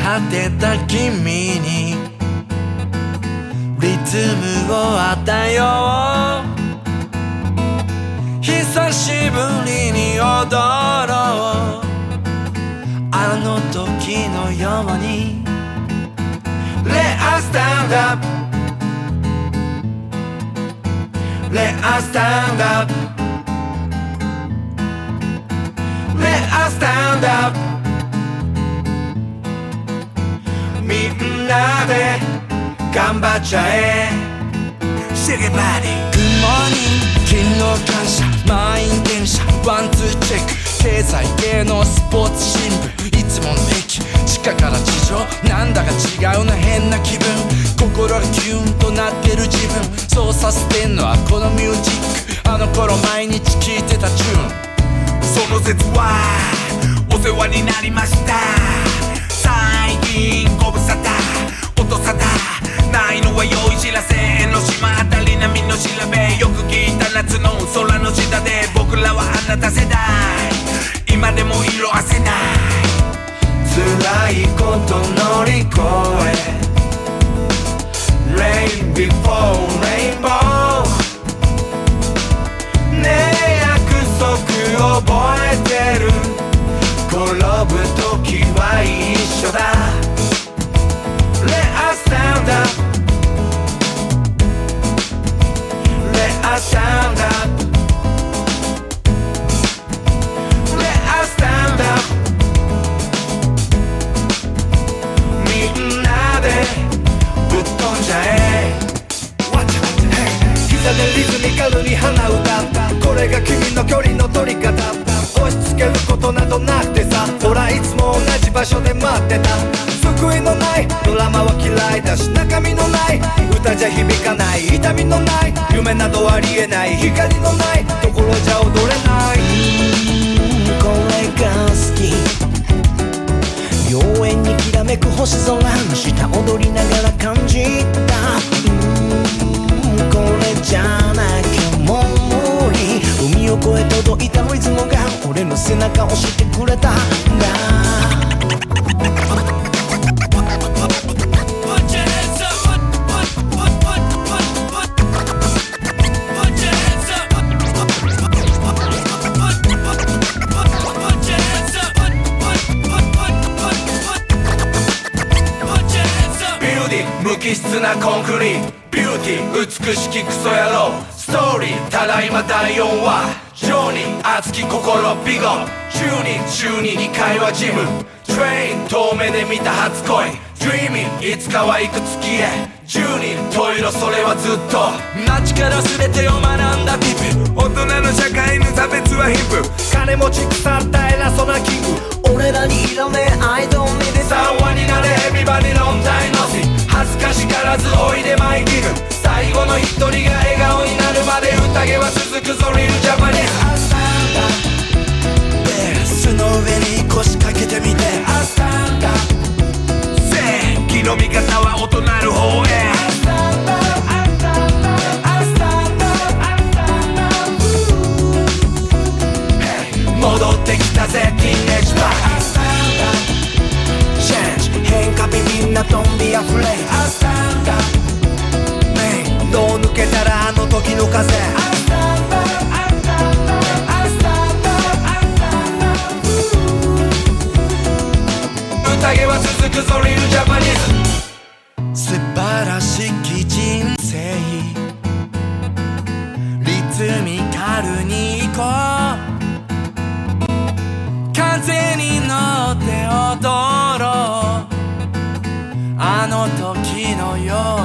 果てた君にリズムを与えよう。久しぶりに踊ろう。あの時のように Let us stand up Let us stand up Let us stand up みんなで頑張っちゃえ Shake it body Good morning 昨日感謝満員電車ワンツーチェック経済系のスポーツ新聞いつもの駅地下から地上なんだか違うな変な気分心がキュンとなってる自分そうさせてんのはこのミュージックあの頃毎日聴いてたチューンその説はお世話になりました最近ご無沙汰音沙汰ないのは用意知らせ江ノ島あたり波の調べよく聞いた夏の空の下で僕らはあなた世代今でも色褪せない辛いこと乗り越え Rain before rainbow ねえ約束覚えてる転ぶ時は一緒だ Let us stand up Let us stand up Let us stand up みんなでぶっ飛んじゃえ膝でリズミカルに鼻歌ったこれが君の距離の取り方押し付けることなどなくてさほらいつも同じ場所で待ってた救いのないドラマは嫌いだし中身のない歌じゃ響かない痛みのない夢などありえない光のないところじゃ踊れないこれが好き妖艶にきらめく星空の下踊りながら感じたこれじゃなきゃもう無理海を越え届いたリズムが俺の背中を押してくれたんだ無機質なコンクリートビューティー美しきクソ野郎ストーリーただいま第4話ジョニー熱き心ビゴ中に週に2回はジムトレイン遠目で見た初恋ドリーミンいつかは行く月へ10人十色それはずっと街から全てを学んだピップ大人の社会の差別は貧富金持ち腐った偉そうなキング俺らにいらねえアイドルにで3話になれエビバディロンタイノシ恥ずかしからずおいでマイキング最後の一人が笑顔になるまで宴は続くぞリルジャパニーズベースの上に腰掛けてみて正義の味方は異なる方へ戻ってきたぜティーネージバーチェンジ変化ビビンなトンビあふれどう抜けたらあの時の風宴は続くぞリルジャパニーズ素晴らしき人生リズミカルに行こう風に乗って踊ろうあの時のよう